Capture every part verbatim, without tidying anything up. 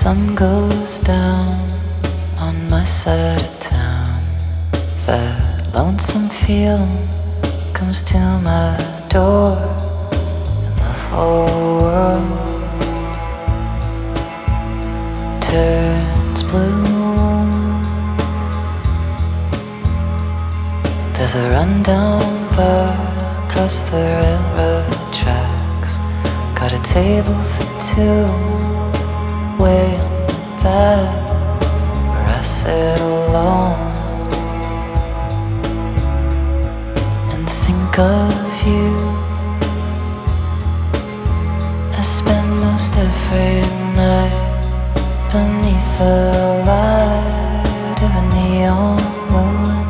sun goes down on my side of town, that lonesome feeling comes to my door, and the whole world turns blue. There's a rundown bar across the railroad tracks, got a table for two way on the back, where I sit alone and think of you. I spend most every night beneath the light of a neon moon.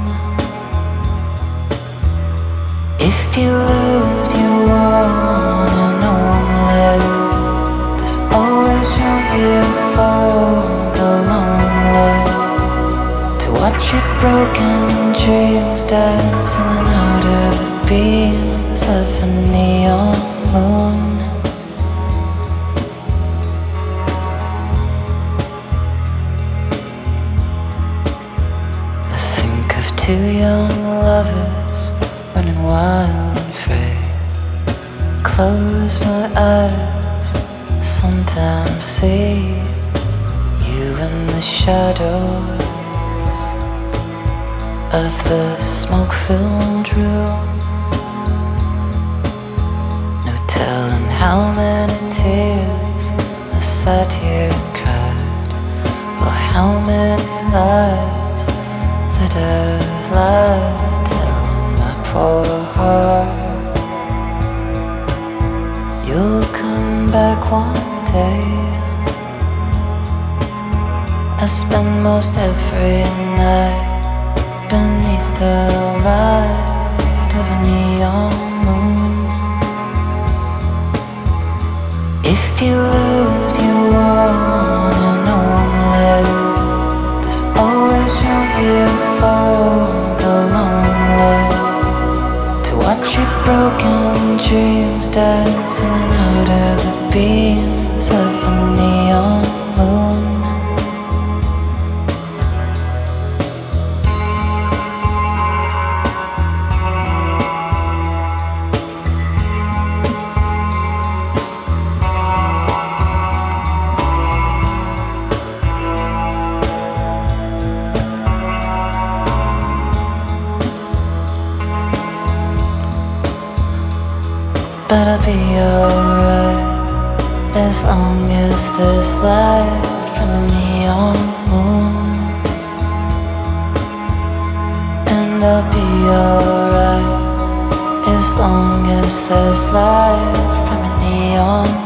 If you lose, you wanna only. There's always room here for the lonely, to watch your broken dreams dancing out of the beams of a neon moon. I think of two young lovers running wild and free. Close my eyes, sometimes see you in the shadows of the smoke-filled room. No telling how many tears I sat here and cried, or how many lies that I've lied, telling my poor heart you'll come back one day. I spend most every night beneath the light of a neon moon. If you lose, you wanna only. There's always room here for the lonely, to watch your broken dreams dancing out of the beams of a neon moon. But I'll be alright as long as there's light from a neon moon. And I'll be alright as long as there's light from a neon moon.